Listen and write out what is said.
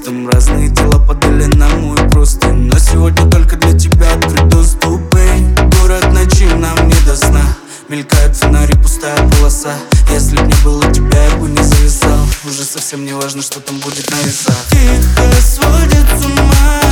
ростом. Разные тела падали на мой простынь, но сегодня только для тебя открыт доступ. Город ночи, нам не до сна. Мелькают фонари, пустая полоса. Если б не было тебя, я бы не зависал. Уже совсем не важно, что там будет на весах. Тихо сводит с ума